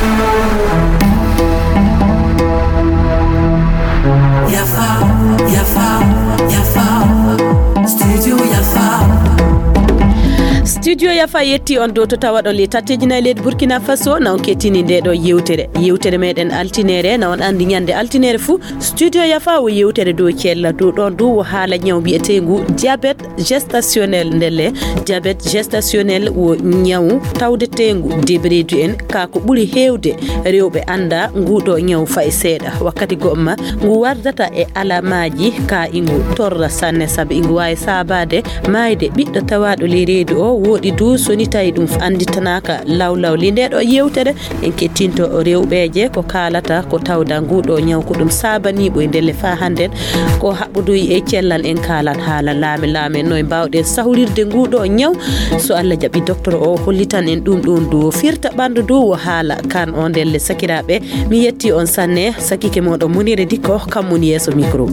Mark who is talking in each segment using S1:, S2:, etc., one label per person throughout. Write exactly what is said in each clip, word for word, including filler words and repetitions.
S1: Yafa, Yafa, Yafa, Studio Yafa. Studio Yafa yetti on do to tawa don le tattejina led Burkina Faso na on ketini nde do yewtere yewtere meden altinere na on andi nyande altinere fu Studio Yafa wo yewtere do kella do don do hala nyaw bi'etengu diabete gestationnel ndele diabete gestationnel wo nyaw tawdetengu debredu en ka ko buri hewde rewbe anda ngudo nyaw fay seeda wakati gomma ngu wardata e alamaji ka ingu torra sanne sabe ingu way sabade mayde biddo tawado le redu o wodi du soni tay dum anditanaka lawlaw li ndedo yewtere en kettinto rewbeje ko kalata ko tawda ngudo nyaw ko dum sabani bo ndele fa handen ko habbudu e cellal en kalat hala laame laame noy bawde sahulirde ngudo nyaw so Allah jabi docteur o hollitan en dum don do firta bandu do hala kan on delle sakirabe mi yetti on sanne sakike modo munire dikko kamuni yeso micro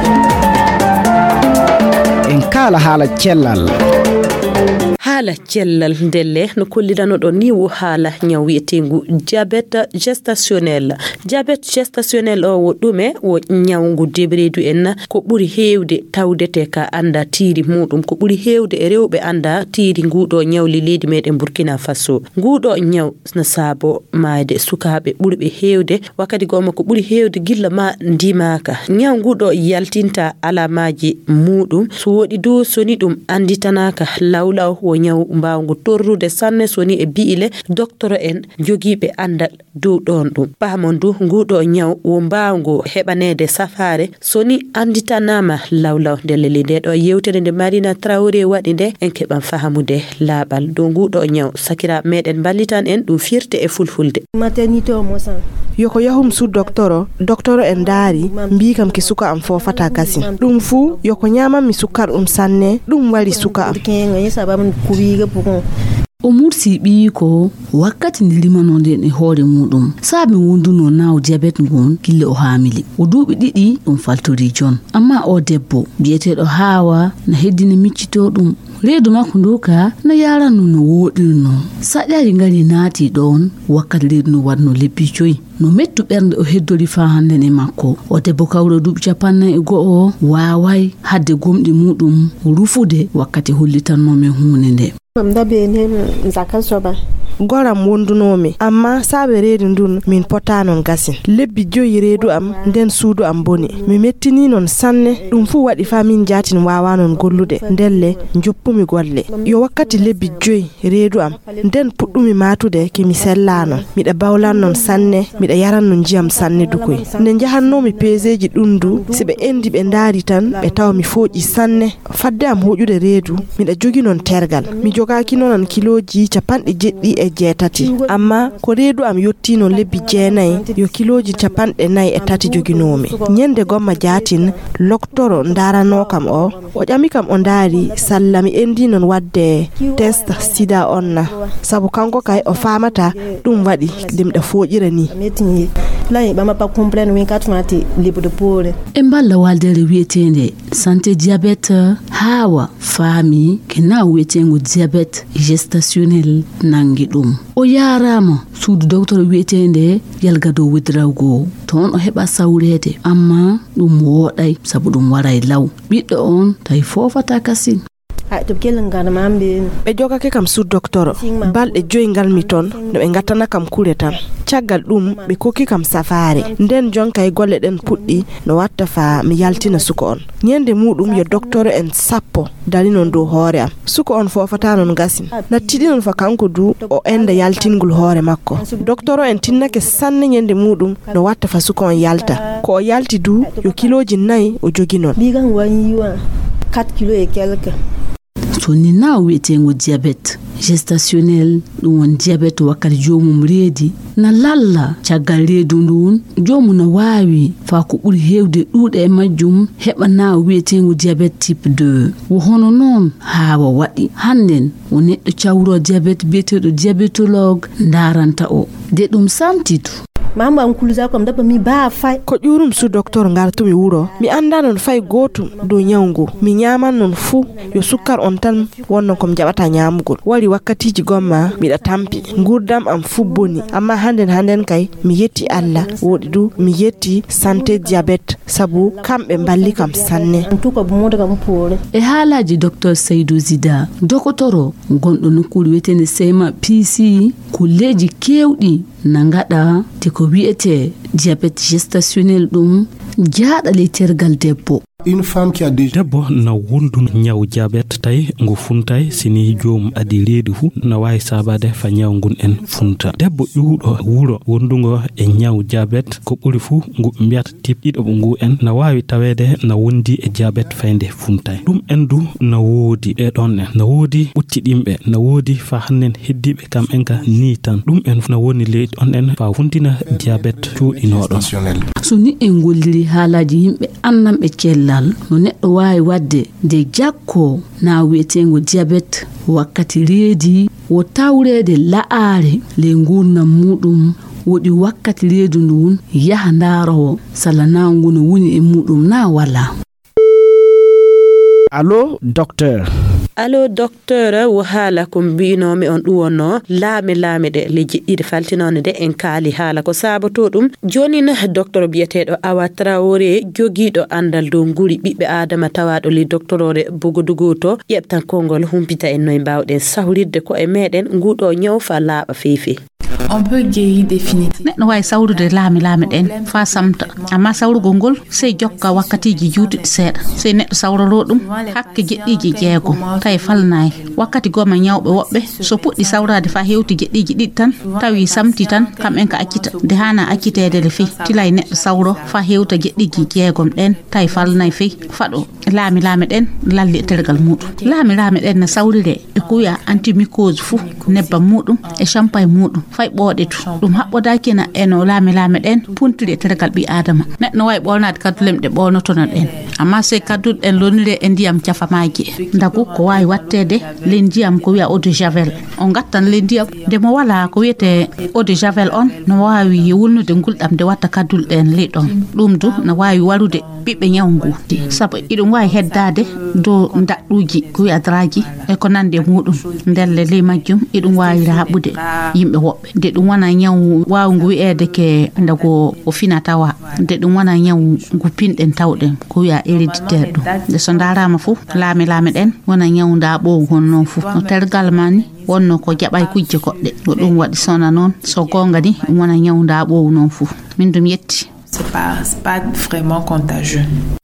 S2: en kala hala cellal
S1: hala cellal ndelle no kollidano do ni wo hala nyawietengu diabete gestationnel diabete gestationnel o wodume wo nyawngu debredu en ko buri hewde tawdete ka anda tiri mudum ko buri hewde e rewbe anda tiri ngudo nyawli ledi meden Burkina Faso ngudo nyaw na sabo maade sukabe burbe hewde wakati goma ko buri hewde gilla ma ndimaka nyaw ngudo yaltinta alamaji mudum so wodi do soni dum anditanaka lawlaw wo nyaw mbawngu torrude sanne soni e biile docteur en jogibe andal do don dum pamondu ngudo nyaw wo mbawngu hebanede safare soni anditanama lawlaw delele de do yewtere de Marina Traoré wadi de en keban fahamude labal do ngudo nyaw sakira meden ballitan en dum firte e fulfulde
S3: maternité o mosan
S4: yoko yahum su docteur docteur en dari mbi kam ki suka am fofata kasi dum fu yoko nyama mi sukar um sanne dum wali suka am
S5: o mursi bi ko wakati nilimano de ne hore mudum sabi wonduno naw diabete ngon kille o hamili o dubi didi dum faltori jon amma o debbo biete do hawa na heddini miccito dum redu makunduka na yara no wodino sadari ngali nati don wakati redu no wadno lepicoy no mettu bernde o heddori fa hande ne makko o debbo kawro dubi capanna e go'o waawai hadde gomdi mudum rufude wakati hollitan mo men hunde
S3: Mdabe ne nzaka soba
S4: goram wondunomi amma sabe redu ndun min potano gasin lebbi joyi redu am den suudu am boni mi mettini non sanne dum fu wadi famin jatin wawanon gollude ndelle njoppumi golle yo wakkati lebbi joyi redu am den puddumi matude ke mi sellano mi da bawlan non sanne mi da yaran non jiyam sanne dukoy ne jahanno mi peseji dundu sibe endi be ndari tan be taw mi foji sanne fadde am hojude redu mi da jogi non tergal mi jogaki non kiloji capande jeddi e jetati amma ko redu am yottino lebbi jeenay yo kiloji capande nay e tati joginomi nyende gomma jatin loktoro ndarano kam o o jami kam on dari sallami endi non wadde test sida onna sabu kanko kay o famata dum wadi limda fojira ni
S3: la e bama pa comprendre wen katmati libre de pole
S5: e mballa waldere wietende santé diabete hawa fami kena wietengo diabete gestationnel nangi dum o yarama suudu docteur wietende yalga do widrawgo ton o heba sawrede amma dum woday sabu dum waray law biddo on tay fofata kasi
S3: ay to kelen gana mambe
S4: be jogake kam su docteur balde joyngal miton no be ngatana kam kuretam caggal dum be koki kam safare nden jonka e golle den puddi no watta fa mi yaltina suko on nyende mudum yo docteur en sappo dali non do hore am suko on fofata non gasin natidi non fa kanko du o enda yaltingul hore makko docteur en tinnake sanne nyende mudum no watta fa suko on yalta ko yalti du yo kiloji nay o jogi non
S3: bigan wanyiwa quatre kilos et quelques
S5: soni na wetengo diabete gestationnel dum won diabete wakati jomum reedi na lalla caggal reedu ndun jomu na waawi fa ko buri hewde duude e majjum heba na wetengo diabete type deux wo hono non hawa wadi handen o neddo cawro diabete betedo diabetologue ndaranta o de dum samtitu
S3: mama an kuluza ko mdaba mi ba fay
S4: ko jurum su docteur ngartu mi wuro mi anda non fay gotum do nyawngu mi nyaman non fu yo sukkar on tan wonno kom jabata nyamugol wari wakkatiji gomma mi da tampi ngurdam am fu boni amma handen handen kay mi yetti alla wodi du mi yetti santé diabète sabu kambe balli kam sanne
S3: tuko bumoda kam pore
S5: e halaji docteur Seydou Zida dokotoro gondo nokuli wetene sema P C kulleji kewdi nangada te ko wiete diabète gestationnel dum jaada le tergal debbo
S6: une femme qui a déjà
S7: debbo na wondu nyaw diabète tay ngo funtay sini joom adi reedu fu na way sabade fa nyaw ngun en funta debbo yuudo wuro wondungo e nyaw diabète ko buri fu ngu mbiata tip dido ngu en na wawi tawede na wondi e diabète fayde funtay dum endu na wodi e don na wodi utti dimbe na wodi fa hannen heddibe kam enka ni tan dum en na woni le on en fa funtina diabète tu inodo
S5: so ni en golliri halaji yimbe annam be cella no neddo wawi wadde de jakko na wetengo diabète wakkati reedi wo tawrede la'are le ngurna mudum wodi wakkati reedu ndun yaha ndaro salana ngunu woni e mudum na wala.
S2: Allo docteur.
S1: Allo docteur wo hala ko mbino mi on duwono laami laami de le jiddide faltinone de en kaali hala ko sabato dum joni na docteur biyetedo Awa Traoré jogido andal do nguri bibbe adama tawado li doctorore bugodugoto yebtan kongol humpita en noy bawden sahuride ko e meden ngudo nyawfa laaba feefi.
S8: On peut guérir définitivement.
S9: No way sawrude laami laami den fa samta amma sawrugo ngol sey jokka wakkatiji juuti seeda sey neddo sawroro dum hakke jeddiji jeego tay falnay wakkati goma nyawbe wobbe so puddi sawrade fa hewti jeddiji did tan tawi samti tan kam en ka accita de hana accitede le fi tilay neddo sawro fa hewta jeddiji jeegom den tay falnay fi fado laami laami den lalli tergal mudu laami laami den na sawride e kuya antimycose fu nebba mudum e champagne mudum fay bodetu dum habbodaki na eno laami laami den puntide tergal bi adama neddo way bolnade kaddulemde bonoto na den amma se kaddu en lonire en diam tiafamaaji ndagu ko way wattede lendiam ko wi'a eau de javel on gattan lendiam de mo wala ko wiete eau de javel on no wawi wulnude nguldam de watta kaddul den lidon dum du na wawi warude bibbe nyawngu sabu idum way heddade do ndadduji ko wi'a draji e ko nande mudum ndelle le majjum idum wawi rabude yimbe wobbe de dum wana nyaw wawngu wi'ede ke ndago o finatawa de dum wana nyaw ngu pinden tawden ko wi'a héréditaire do de so ndarama fu laami laami den wana nyawnda bo honno fu no tergal mani wonno ko jabay kujje kodde go dum wadi sona non so gonga ni wana nyawnda bo non fu min dum yetti
S8: c'est pas c'est pas vraiment contagieux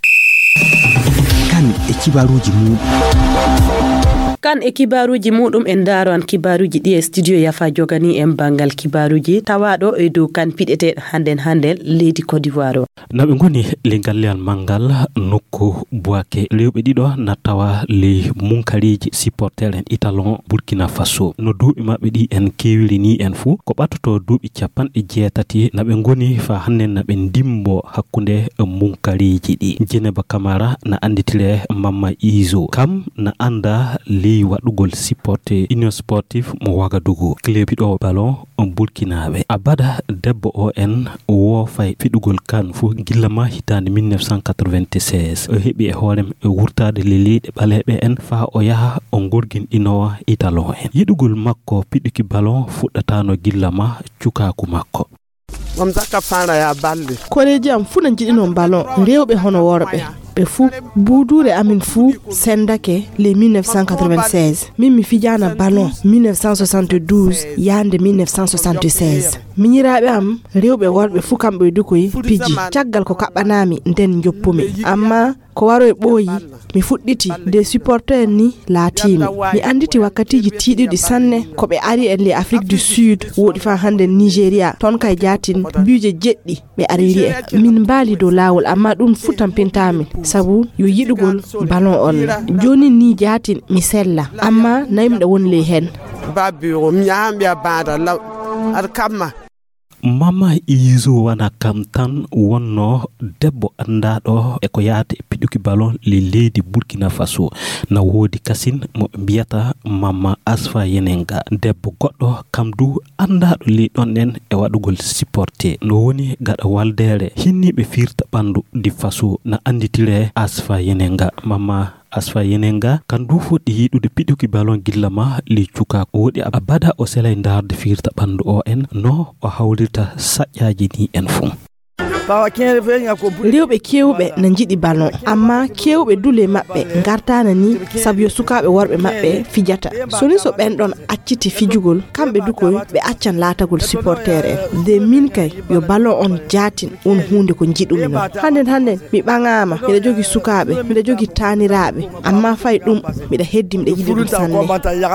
S2: kan e kibaruji mu
S1: kan e kibaruji mudum en daro an kibaruji di studio yafa jogani en bangal kibaruji tawado e do kan pidete handen handen lady Côte d'Ivoire
S7: nabe ngoni lingal mangal nokko boake lewbe dido na tawa le munkariji supporter en italon Burkina Faso no duubi mabbe di en kewili ni en fu ko batoto duubi capan e jeetati nabe ngoni fa hannen nabe dimbo hakkunde munkariji di Jeneba Camara na anditile Mama Izo kam na anda li wadugol supporter Union Sportive mo Wagadugu club do ballon on Burkinabe abada debbo o en wo fay fidugol kan fu gillama hitande mille neuf cent quatre-vingt-seize o hebi e horem e wurtade lelide balebe en fa o yaha on gorgin ino italo en yidugol makko piduki ballon fuddatano gillama cukaku makko
S10: ngam zakka fara ya balde
S4: koreji am fu nan jidino ballon rewbe hono worbe be fu budure amin fu sendake le mille neuf cent quatre-vingt-seize mimi fijana ballon mille neuf cent soixante-douze yande mille neuf cent soixante-seize minyirabe am rewbe worbe fu kambe dukoy piji tiagal ko kabbanami den joppumi amma ko waro e boyi mi fudditi de supporters ni latino mi anditi wakkatiji tididi sanne ko be ari en le Afrique du Sud wodi fa hande Nigeria ton kay jatin buje jeddi be ariri e min bali do lawol amma dum futam pentami sabu yo yidugol ballon on joni ni jatin mi sella amma naymde won le hen
S10: babiro mi ambiya bada law ar kamma
S7: mama izo wana kam tan wonno debbo andaɗo e ko yaata e piɗuki ballon le leydi Burkina Faso na wodi kasin mo mbiyata mama Asfa Yenenga debbo goɗɗo kam du andaɗo li ɗon en e waɗugol supporté no woni gaɗa waldere hinniɓe firta ɓandu di faso na anditire Asfa Yenenga mama Asfa Yenenga kan du fuɗɗi yiɗude piɗuki ballon gillama li cuka woɗi abada o selay darde firta ɓandu o en no o hawlirta saƴƴaji ni en fuu
S4: rewɓe kewɓe na jiɗi ballon amma kewɓe dule maɓɓe gartana ni sabu yo sukaɓe worɓe maɓɓe fijata soni so ɓen ɗon acciti fijugol kamɓe dukoy ɓe accan laatagol supporter en de min kay yo ballon on jatin on hunde ko jiɗumi non handen handen mi ɓaŋama miɗa jogi sukaɓe miɗa jogi taniraɓe amma fay ɗum miɗa heddi miɗa yiɗi ɗum sanne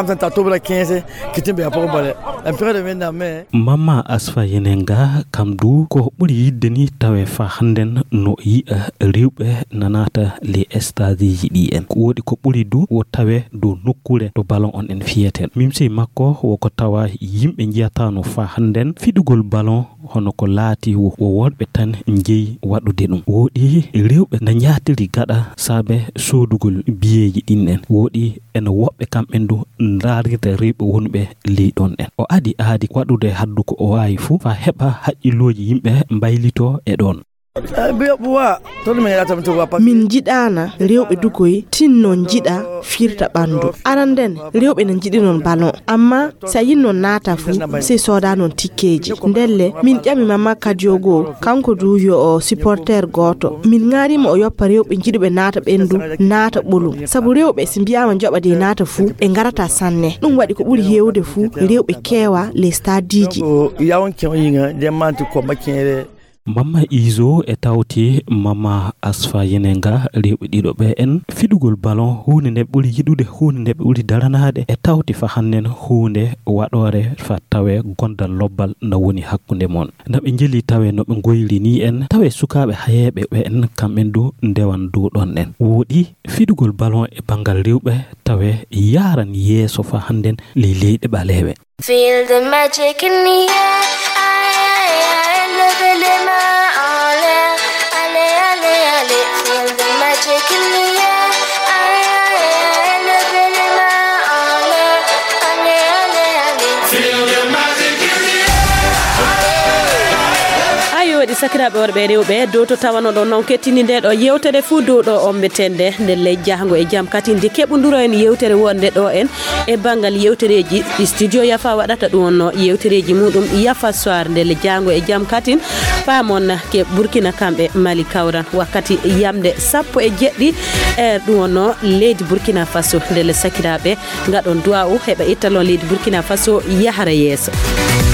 S7: mama Asfa Yenenga kam du ko ɓuri yidde ni tawe fa handen no yi'a rewɓe nanata les stades ɗi en ko wodi ko ɓuri du wo tawe do nokkure to ballon on en fiyeten mimsi makko woko tawa yimɓe jiyata no fa handen fidugol ballon hono ko laati wo worɓe tan jeeyi waɗude ɗum wodi rewɓe na jaatiri gaɗa saabe sodugol biyeji ɗin en wodi ene woɓɓe kamɓen du ndarirde rewɓe wonɓe ley ɗon en o adi aadi waɗude haddu ko o wawi fu fa heɓa haqqilloji yimɓe mbaylito e ɗon
S4: min jiɗana rewɓe dugoy tinno jiɗa firta ɓandu aranden rewɓe ne jiɗi non ballon amma sa yinno naata fu se soda non tikkeji ndelle min ƴami mama kadiogo kanko du yo o supporter goto min ngarima o yoppa rewɓe jiɗuɓe naata ɓendu naata ɓolum sabu rewɓe si mbiyama joɓa de naata fu ɓe garata sanne ɗum waɗi ko ɓuri hewde fu rewɓe kewa les stadiji
S7: Mama Izo e tawti mama Asfa Yenenga rewɓe ɗiɗo ɓe en fidugol ballon hunde nde ɓuri yiɗude hunde nde ɓe ɓuri daranade e tawti fa hannen hunde waɗore fa tawe gondal lobbal na woni hakkunde mon na ɓe jeli tawe no ɓe goyli ni en tawe sukaɓe hayeɓe ɓe en kamɓen du ndewan du ɗon en woɗi fidugol ballon e bangal rewɓe tawe yaran yeeso fa hannen ley leyɗe ɓaleɓe.
S6: Feel the magic in the air. Levez les mains en l'air, allez, allez, allez, feel the magic in the air, allez, allez, allez, levez les mains en l'air, allez, allez, allez, feel the magic in the air.
S1: Ayo di sakiraɓe worɓe rewɓe dow to tawano ɗon noon kettini nde ɗo yewtere fuu dow ɗo on betende nde ley jahango e jaam kati nde keɓoduro en yewtere wonde ɗo en e bangal yewtereji ɗi studio Yafa waɗata ɗum wonno yewtereji muɗum Yafa soir nde le jahango e jaam katin pamon ke Burkina kamɓe Mali kawran wakkati yamde sappo e jeɗɗi e ɗum wonno leydi Burkina Faso nde le sakiraɓe gaɗon duwa o heɓa ittalon leydi Burkina Faso yahara yeeso.